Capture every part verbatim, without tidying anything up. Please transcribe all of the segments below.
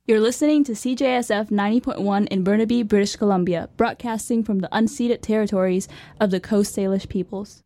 You're listening to C J S F ninety point one in Burnaby, British Columbia, broadcasting from the unceded territories of the Coast Salish peoples.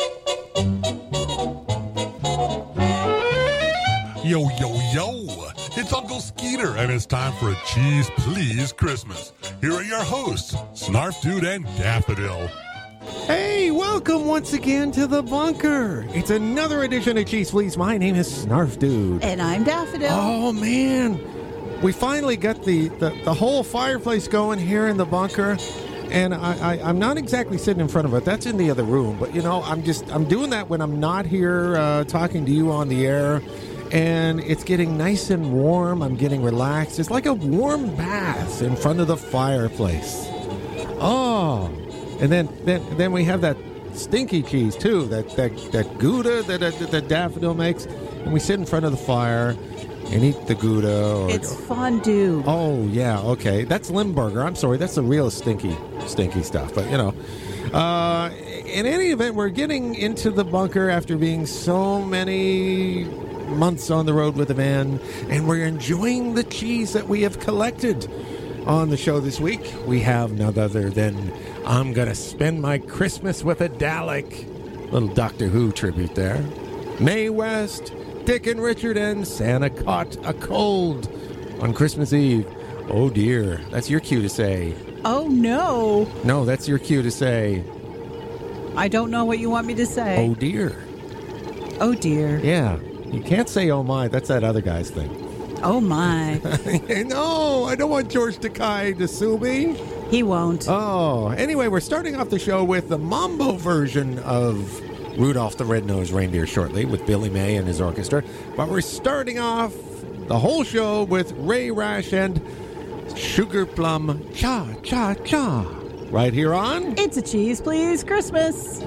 Yo, yo, yo! It's Uncle Skeeter, and it's time for a Cheese Please Christmas. Here are your hosts, Snarf Dude and Daffodil. Hey, welcome once again to the bunker. It's another edition of Cheese Please. My name is Snarf Dude. And I'm Daffodil. Oh, man. We finally got the, the, the whole fireplace going here in the bunker. And I, I, I'm not exactly sitting in front of it. That's in the other room. But, you know, I'm just, I'm doing that when I'm not here uh, talking to you on the air. And it's getting nice and warm. I'm getting relaxed. It's like a warm bath in front of the fireplace. Oh, and then then, then we have that stinky cheese, too, that that, that Gouda that, that, that Daffodil makes. And we sit in front of the fire and eat the Gouda. Or, it's fondue. Oh, yeah, okay. That's Limburger. I'm sorry. That's the real stinky, stinky stuff. But, you know. Uh, in any event, we're getting into the bunker after being so many months on the road with the van, and we're enjoying the cheese that we have collected. On the show this week, we have none other than I'm Gonna Spend My Christmas with a Dalek. Little Doctor Who tribute there. Mae West, Dick and Richard, and Santa caught a cold on Christmas Eve. Oh dear, that's your cue to say. Oh no. No, that's your cue to say. I don't know what you want me to say. Oh dear. Oh dear. Yeah, you can't say oh my, that's that other guy's thing. Oh my. No, I don't want George Takei to sue me. He won't. Oh, anyway, we're starting off the show with the mambo version of Rudolph the Red-Nosed Reindeer shortly with Billy May and his orchestra. But we're starting off the whole show with Ray Rash and Sugar Plum Cha Cha Cha. Right here on It's a Cheese Please Christmas.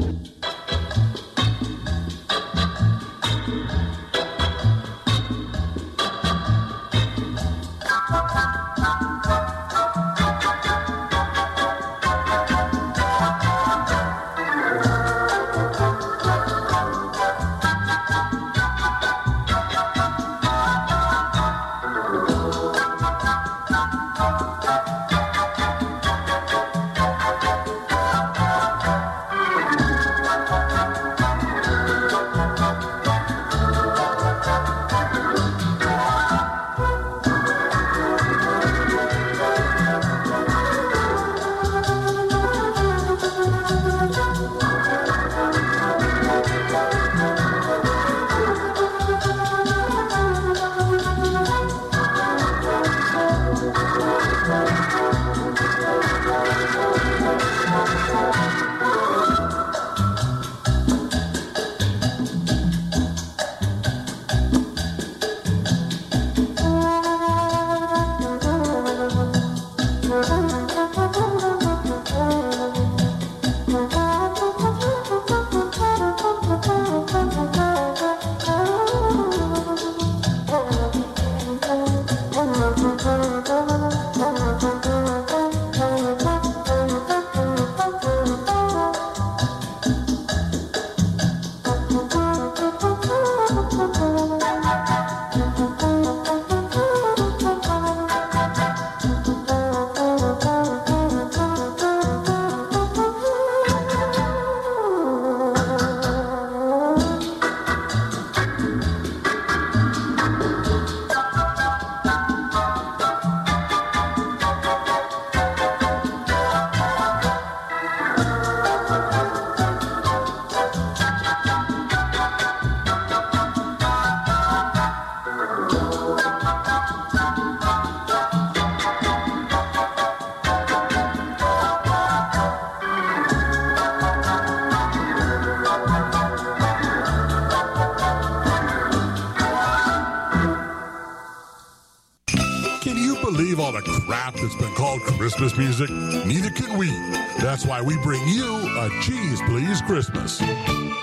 Christmas music? Neither can we. That's why we bring you a Cheese Please Christmas. Stand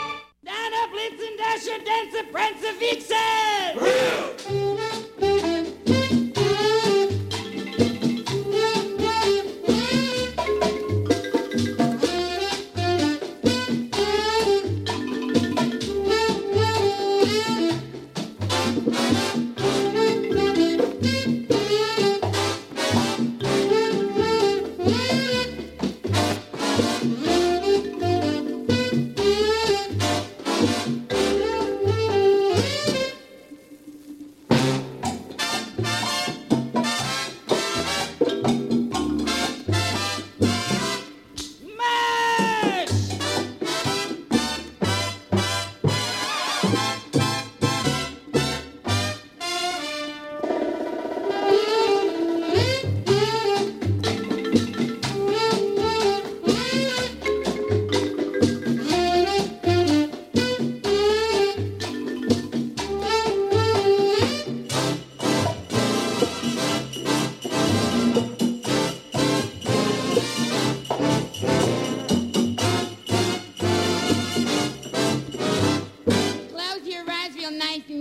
up, Blitzen, Dasher, Dancer, Prancer, Vixen! Real!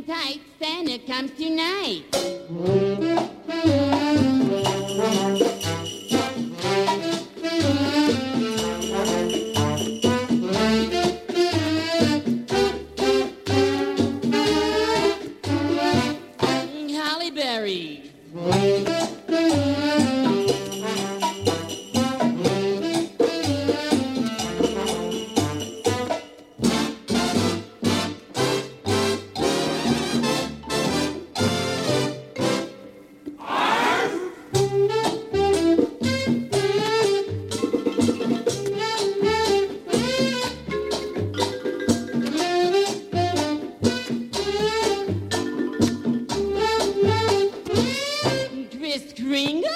tight, Santa comes tonight. Holly berries. Kris Kringle?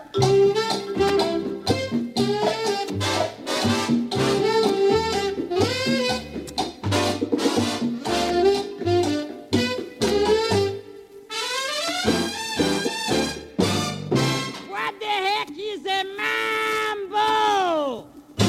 What the heck is a mambo?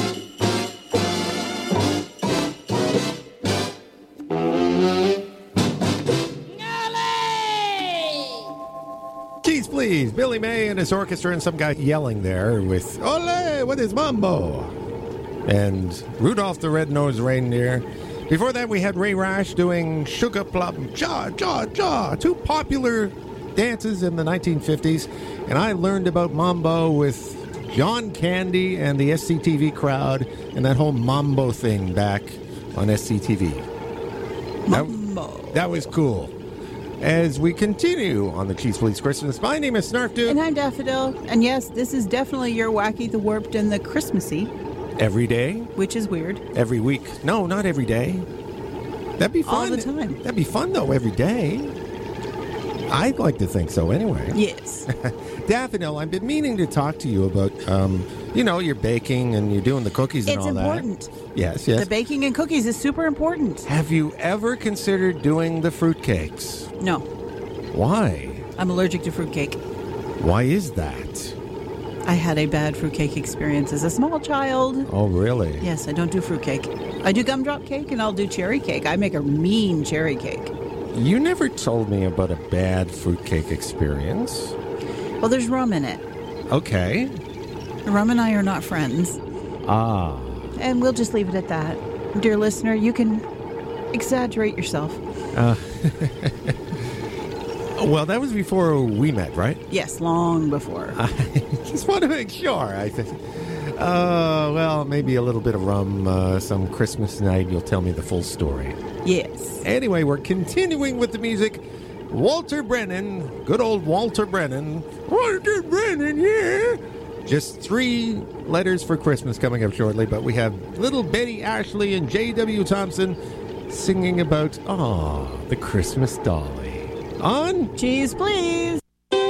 Cheese, please. Billy May and his orchestra and some guy yelling there with, Ole, what is mambo? And Rudolph the Red-Nosed Reindeer. Before that, we had Ray Rash doing Sugar Plum, Jaw, Jaw, Jaw, two popular dances in the nineteen fifties. And I learned about mambo with John Candy and the S C T V crowd and that whole mambo thing back on S C T V. Mambo. That, that was cool. As we continue on the Cheese Please Christmas, my name is Snarf Dude. And I'm Daffodil. And yes, this is definitely your Wacky the Warped and the Christmassy, Every day, which is weird. every week. No, not every day. That'd be All fun. the time. That'd be fun, though, every day. I'd like to think so anyway. Yes. Daffodil, I've been meaning to talk to you about, um, you know, you're baking and you're doing the cookies and It's all important. that. Yes, yes. The baking and cookies is super important. Have you ever considered doing the fruitcakes? No, Why? I'm allergic to fruitcake. Why is that? I had a bad fruitcake experience as a small child. Oh, really? Yes, I don't do fruitcake. I do gumdrop cake and I'll do cherry cake. I make a mean cherry cake. You never told me about a bad fruitcake experience. Well, there's rum in it. Okay. Rum and I are not friends. Ah. And we'll just leave it at that. Dear listener, you can exaggerate yourself. Well, that was before we met, right? Yes, long before. I just want to make sure. I think. Uh, well, maybe a little bit of rum, uh, some Christmas night. You'll tell me the full story. Yes. Anyway, we're continuing with the music. Walter Brennan, good old Walter Brennan. Walter Brennan, yeah. Just three letters for Christmas coming up shortly, but we have little Betty Ashley and J W Thompson singing about, aw, the Christmas dolly. On Cheese, please.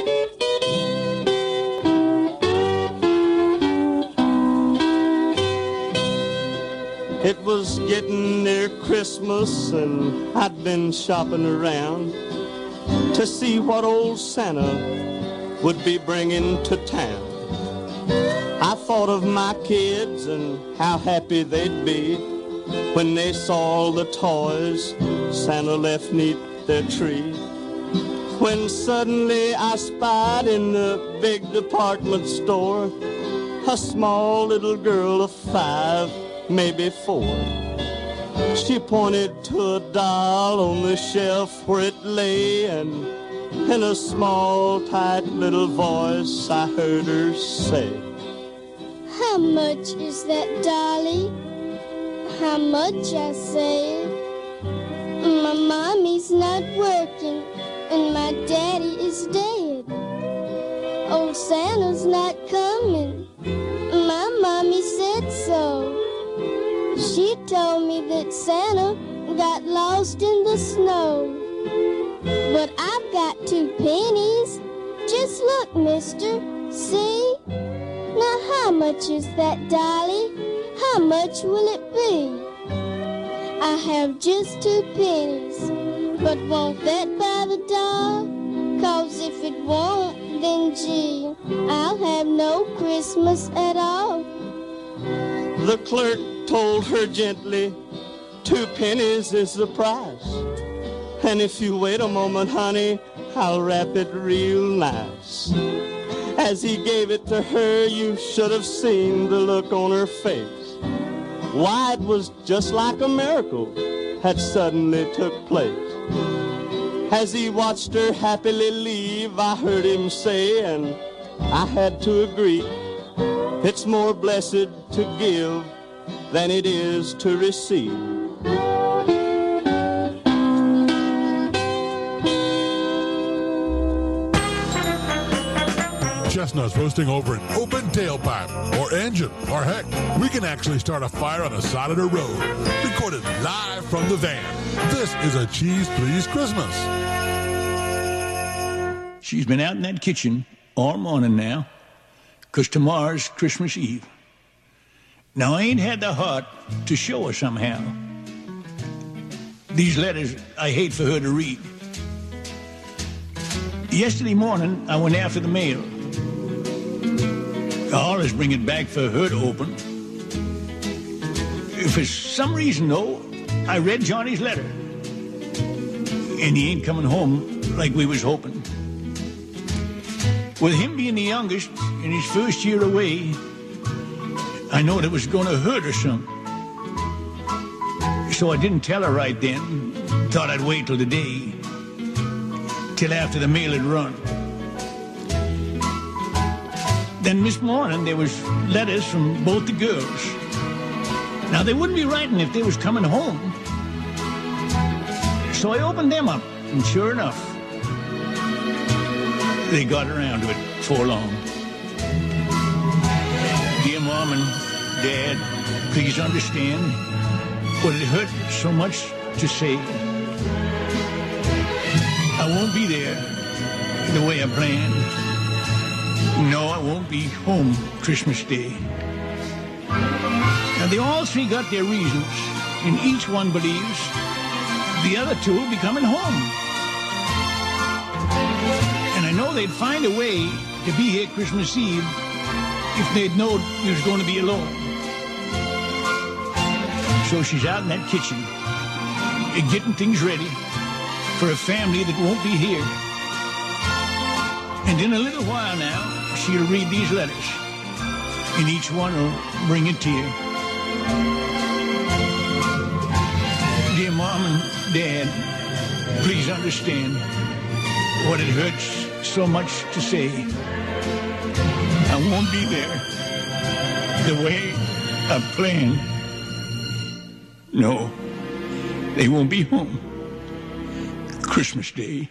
It was getting near Christmas and I'd been shopping around to see what old Santa would be bringing to town. I thought of my kids and how happy they'd be when they saw all the toys Santa left neath their tree. When suddenly I spied in the big department store a small little girl of five, maybe four. She pointed to a doll on the shelf where it lay, and in a small, tight little voice I heard her say, How much is that dolly? How much, I say? My mommy's not working and my daddy is dead. Old Santa's not coming. My mommy said so. She told me that Santa got lost in the snow. But I've got two pennies. Just look, mister. See? Now how much is that dolly? How much will it be? I have just two pennies. But won't that buy the doll? 'Cause if it won't, then gee, I'll have no Christmas at all. The clerk told her gently, two pennies is the price. And if you wait a moment, honey, I'll wrap it real nice. As he gave it to her, you should have seen the look on her face. Why, it was just like a miracle had suddenly took place. As he watched her happily leave, I heard him say, and I had to agree, it's more blessed to give than it is to receive. Chestnuts roasting over an open tailpipe or engine, or heck, we can actually start a fire on the side of the road. Recorded live from the van. This is a Cheese Please Christmas. She's been out in that kitchen all morning now, because tomorrow's Christmas Eve. Now, I ain't had the heart to show her somehow. These letters I hate for her to read. Yesterday morning, I went after the mail. I always bring it back for her to open. For some reason, though, I read Johnny's letter. And he ain't coming home like we was hoping. With him being the youngest in his first year away, I know it was going to hurt her some. So I didn't tell her right then. Thought I'd wait till the day, till after the mail had run. Then this morning, there was letters from both the girls. Now, they wouldn't be writing if they was coming home. So I opened them up, and sure enough, they got around to it before long. Dear Mom and Dad, please understand what it hurt so much to say. I won't be there the way I planned. No, I won't be home Christmas Day. Now, they all three got their reasons, and each one believes the other two will be coming home. And I know they'd find a way to be here Christmas Eve if they'd known we was going to be alone. So she's out in that kitchen, getting things ready for a family that won't be here. And in a little while now, she'll read these letters, and each one will bring a tear. Dear Mom and Dad, please understand what it hurts so much to say. I won't be there the way I planned. No, they won't be home Christmas Day.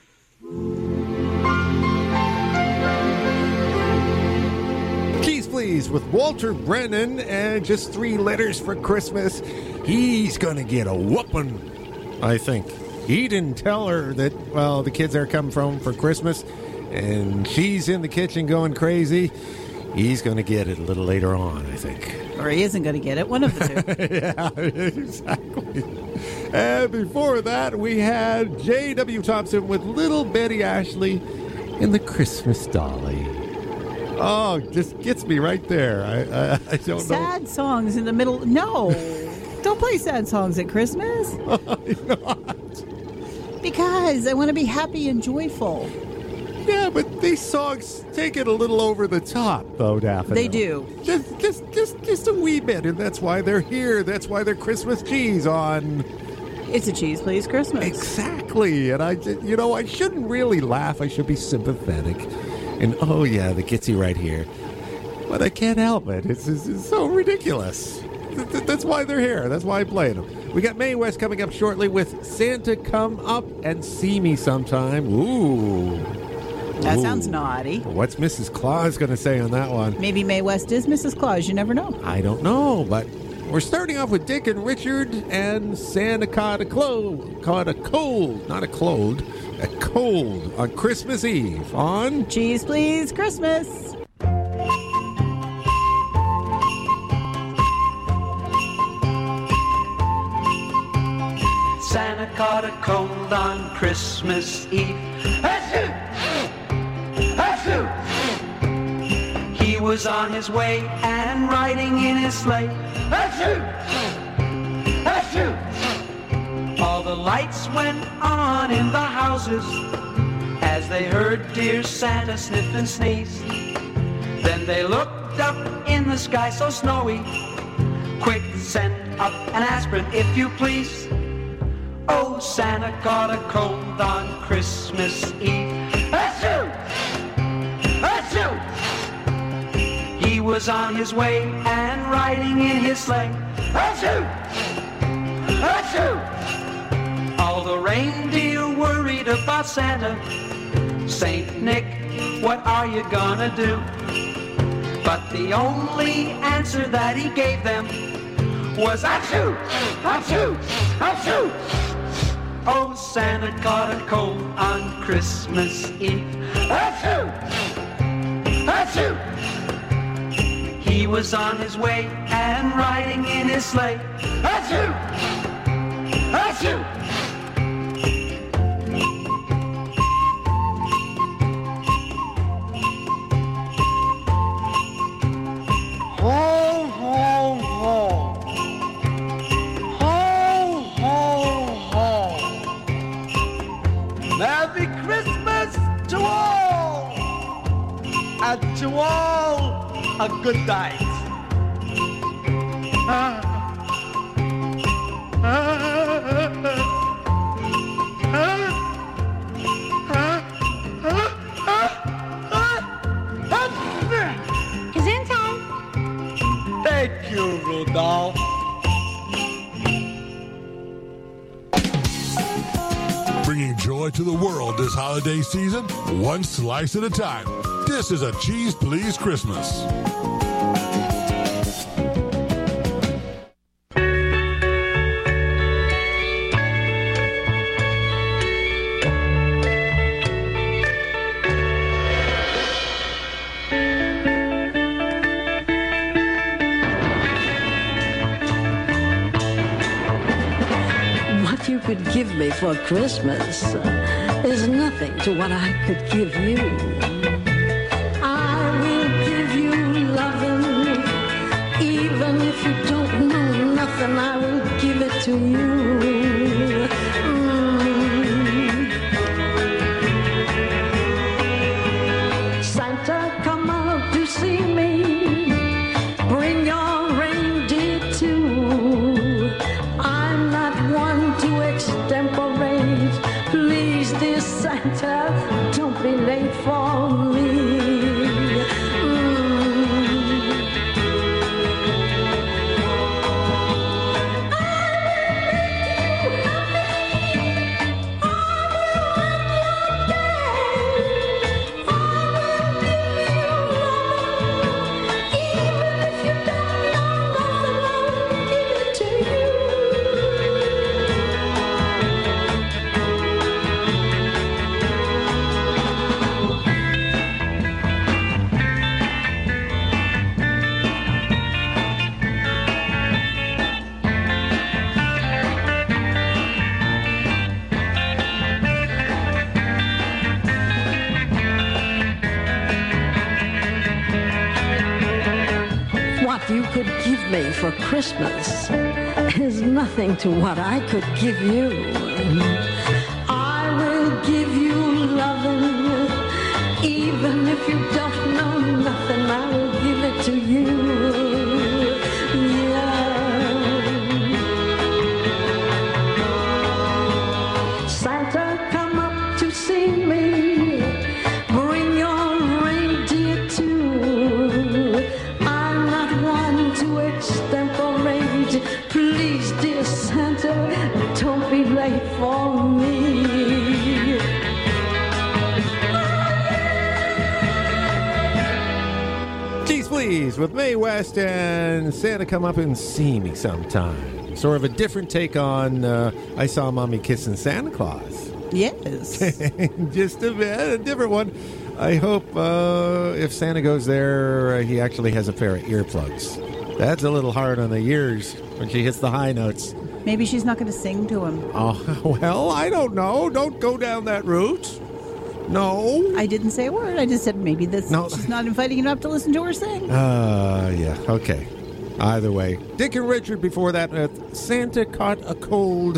Keys Please with Walter Brennan, and just three letters for Christmas. He's gonna get a whooping, I think. He didn't tell her that, well, the kids are coming from for Christmas, and she's in the kitchen going crazy. He's gonna get it a little later on, I think. Or he isn't going to get it. One of the two. Yeah, exactly. And before that, we had J W. Thompson with Little Betty Ashley in the Christmas Dolly. Oh, just gets me right there. I, I, I don't sad know. Sad songs in the middle. No. Don't play sad songs at Christmas. Why not? Because I want to be happy and joyful. Yeah, but these songs take it a little over the top, though, Daphne. They do. Just, just, just, just a wee bit, and that's why they're here. That's why they're Christmas cheese on. It's a Cheese Please Christmas. Exactly, and I, you know, I shouldn't really laugh. I should be sympathetic. And oh yeah, the Gitsy right here. But I can't help it. It's, it's, it's so ridiculous. That's why they're here. That's why I play them. We got Mae West coming up shortly with Santa Come Up and See Me Sometime. Ooh. That Ooh. sounds naughty. What's Missus Claus going to say on that one? Maybe Mae West is Missus Claus. You never know. I don't know, but we're starting off with Dick and Richard and Santa caught a cold, caught a cold, not a clode, a cold on Christmas Eve on Cheese Please Christmas. Santa caught a cold on Christmas Eve. Achoo! Achoo! He was on his way and riding in his sleigh. Achoo! Achoo! All the lights went on in the houses as they heard dear Santa sniff and sneeze. Then they looked up in the sky so snowy. Quick, send up an aspirin if you please. Oh, Santa caught a cold on Christmas Eve. Achoo! Achoo! He was on his way and riding in his sleigh. Achoo! Achoo! All the reindeer worried about Santa. Saint Nick, what are you gonna do? But the only answer that he gave them was achoo! Achoo! Achoo! Oh, Santa caught a cold on Christmas Eve. Achoo! Achoo! He was on his way and riding in his sleigh. Achoo! Achoo! Ho, ho, ho. Ho, ho, ho. Merry Christmas to all. And to all a good night. Ah. He's in time. Thank you, Rudolph. Bringing joy to the world this holiday season, one slice at a time. This is a Cheese Please Christmas. What you could give me for Christmas uh, is nothing to what I could give you. I will give you loving, even if you don't know nothing, I will give it to you. Mm. Santa, come out to see me, bring your reindeer too. I'm not one to extemporate. Please, dear Santa, don't be late for me. What you could give me for Christmas is nothing to what I could give you. I will give you loving, even if you don't know nothing, I will give it to you. Yeah. Santa, come up to see me, bring your reindeer too. I'm not one to extemporate. Please, dear Santa, don't be late for me. Cheese Please with Mae West and Santa Come Up and See Me Sometime. Sort of a different take on uh, I Saw Mommy Kissing Santa Claus. Yes. Just a bit, a different one. I hope uh, if Santa goes there, uh, he actually has a pair of earplugs. That's a little hard on the ears when she hits the high notes. Maybe she's not going to sing to him. Oh, well, I don't know. Don't go down that route. No. I didn't say a word. I just said maybe this. No. She's not inviting him up to listen to her sing. Uh, yeah, okay. Either way. Dick and Richard before that with Santa Caught a Cold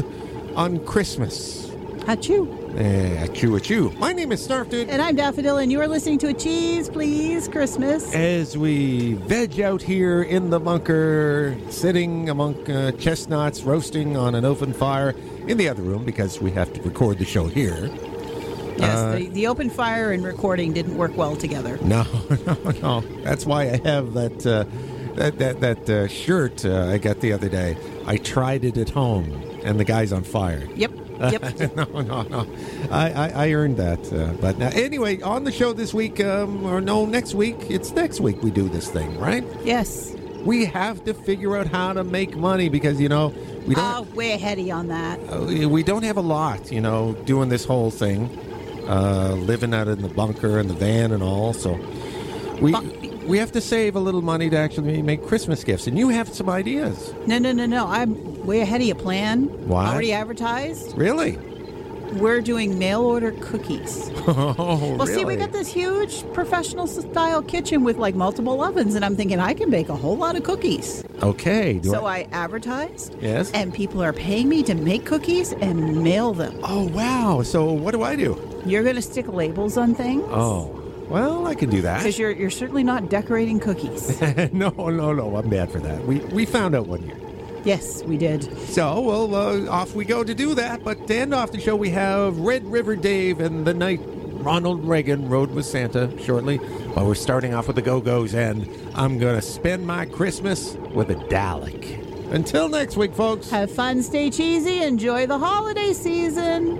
on Christmas. Achoo. Eh, achoo, achoo. My name is Snarf Dude. And I'm Daffodil, and you are listening to A Cheese Please Christmas. As we veg out here in the bunker, sitting among uh, chestnuts, roasting on an open fire in the other room because we have to record the show here. Yes, Uh, the, the open fire and recording didn't work well together. No, no, no. That's why I have that uh, that that, that uh, shirt uh, I got the other day. I tried it at home, and the guy's on fire. Yep. Yep. no, no, no. I, I, I earned that. Uh, but now, anyway, on the show this week, um, or no, next week, it's next week we do this thing, right? Yes. We have to figure out how to make money because, you know, we don't, Oh, way heady on that. uh, we don't have a lot, you know, doing this whole thing, uh, living out in the bunker and the van and all. So we, we have to save a little money to actually make Christmas gifts. And you have some ideas. No, no, no, no. I'm way ahead of your plan. What? Already advertised. Really? We're doing mail order cookies. Oh, Well, see, we really? got this huge professional style kitchen with like multiple ovens, and I'm thinking I can bake a whole lot of cookies. Okay. Do So I- I advertised. Yes. And people are paying me to make cookies and mail them. Oh, wow. So what do I do? You're going to stick labels on things? Oh, well, I can do that. Because you're, you're certainly not decorating cookies. no, no, no. I'm bad for that. We we found out one year. Yes, we did. So, well, uh, off we go to do that. But to end off the show, we have Red River Dave and the night Ronald Reagan rode with Santa shortly. But we're starting off with the Go-Go's, and I'm going to spend my Christmas with a Dalek. Until next week, folks. Have fun, stay cheesy, enjoy the holiday season.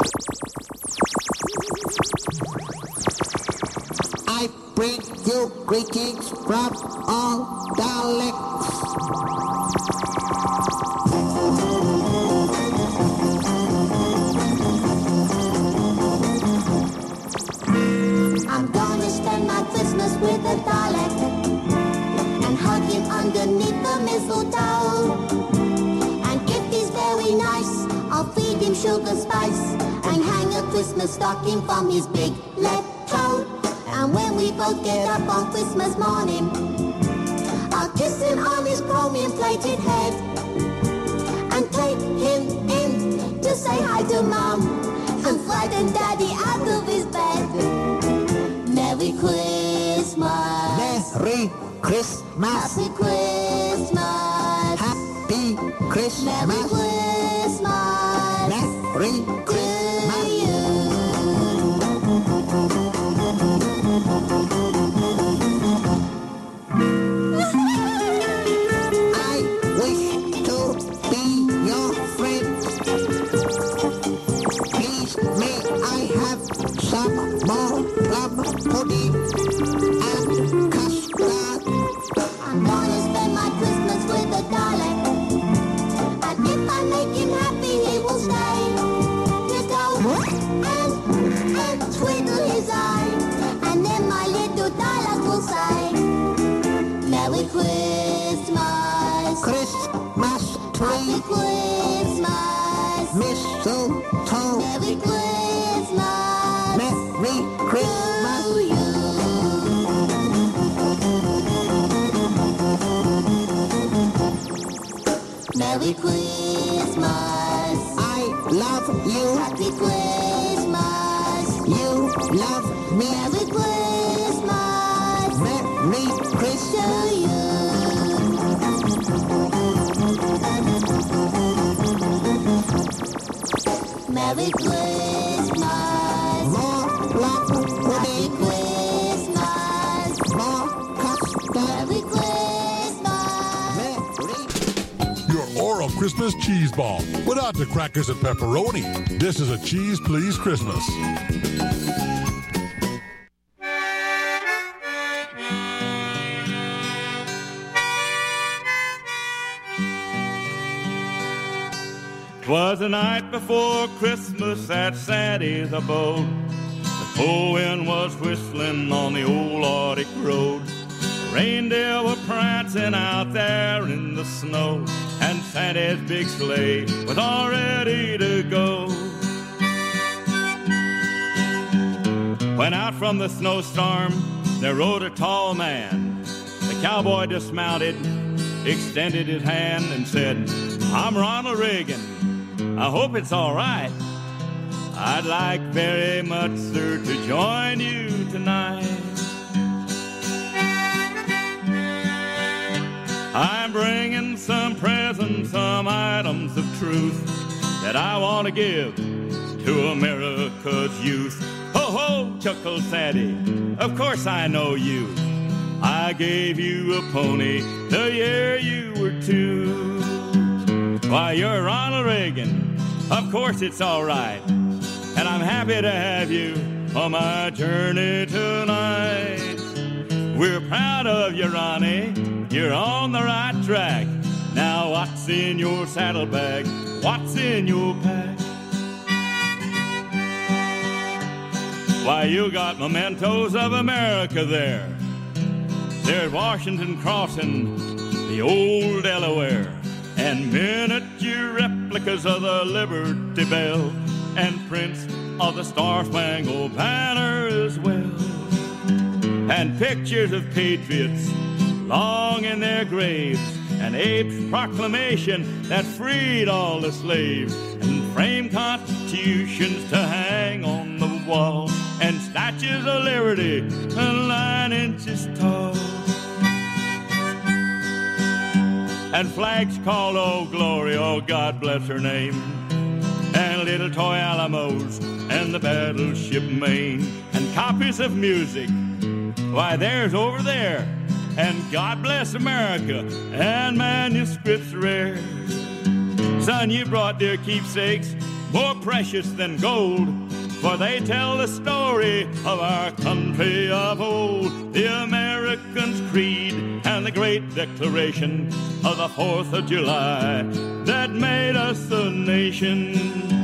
I bring you greetings from all Daleks. I'm gonna spend my Christmas with a Dalek and hug him underneath the mistletoe. And if he's very nice, I'll feed him sugar spice and hang a Christmas stocking from his big left toe. And when we both get up on Christmas morning, I'll kiss him on his chromium-plated head and take him in to say hi to Mom and frighten Daddy out of his bed. Merry Christmas. Merry Christmas. Happy Christmas. Happy Christmas. Merry Christmas. Merry Christmas. I wish to be your friend. Please, may I have some more plum pudding and custard? I'm gonna spend my Christmas with a Dalek. And if I make him happy, he will stay. Just go and, and twiddle his eye. And then my little Dalek will say, Merry Christmas. Christmas Happy tree. Christmas. Mistletoe. Merry Christmas. Merry Christmas. To you. Merry Christmas. I love you. Happy Christmas. You love me. Merry Christmas. Merry Christmas. To you. Merry Christmas. More plum Happy pudding. Christmas. More custard. Merry Christmas. Your oral Christmas cheese ball without the crackers and pepperoni. This is a Cheese Please Christmas. Twas the night before Christmas at Sandy's abode. The cold wind was whistling on the old Arctic road. The reindeer were prancing out there in the snow, and Santa's big sleigh was all ready to go. When out from the snowstorm there rode a tall man. The cowboy dismounted, extended his hand and said, I'm Ronald Reagan. I hope it's all right. I'd like very much, sir, to join you tonight. I'm bringing some presents, some items of truth that I want to give to America's youth. Ho, ho, chuckled Sadie, of course I know you. I gave you a pony the year you were two. Why, you're Ronald Reagan, of course it's all right. And I'm happy to have you on my journey tonight. We're proud of you, Ronnie, you're on the right track. Now what's in your saddlebag? What's in your pack? Why, you got mementos of America there. There's Washington crossing the old Delaware, and miniature replicas of the Liberty Bell, and prints of the Star-Spangled Banner as well, and pictures of patriots long in their graves, and Abe's proclamation that freed all the slaves, and framed constitutions to hang on the wall, and statues of liberty nine inches tall, and flags called Old Glory, oh God bless her name, and little toy Alamos and the battleship Maine, and copies of music, why there's over there, and God bless America, and manuscripts rare. Son, you brought dear keepsakes more precious than gold, for they tell the story of our country of old, the Americans' creed and the great declaration of the fourth of July that made us a nation.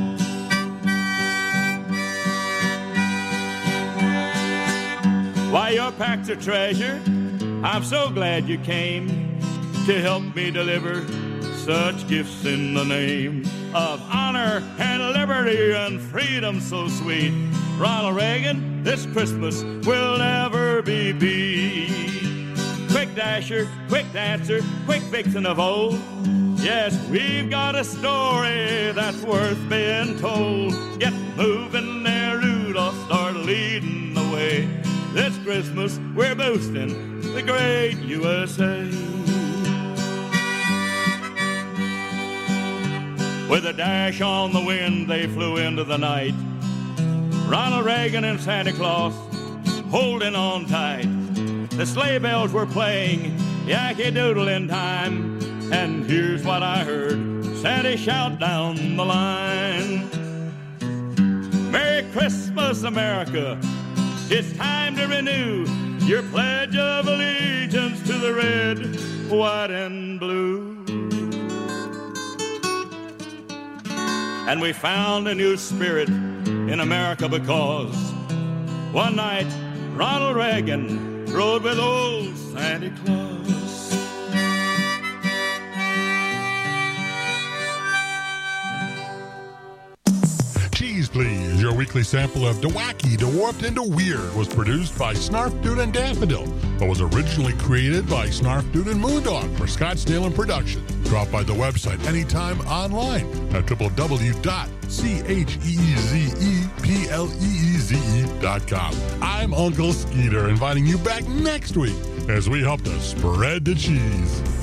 Why, your pack's a treasure. I'm so glad you came to help me deliver such gifts in the name of honor and liberty and freedom so sweet. Ronald Reagan, this Christmas will never be beat. Quick dasher, quick dancer, quick vixen of old. Yes, we've got a story that's worth being told. Get moving there, Rudolph, start leading the way. This Christmas we're boosting the great U S A. With a dash on the wind, they flew into the night. Ronald Reagan and Santa Claus holding on tight. The sleigh bells were playing Yankee Doodle in time, and here's what I heard Santa shout down the line. Merry Christmas, America. It's time to renew your pledge of allegiance to the red, white, and blue. And we found a new spirit in America because one night Ronald Reagan rode with old Santa Claus. Cheese Please, your weekly sample of DeWacky, DeWarped, and DeWeird was produced by Snarf Dude and Daffodil, but was originally created by Snarf Dude and Moondog for Scottsdale and Production. Drop by the website anytime online at w w w dot cheezepleeze dot com. I'm Uncle Skeeter, inviting you back next week as we help to spread the cheese.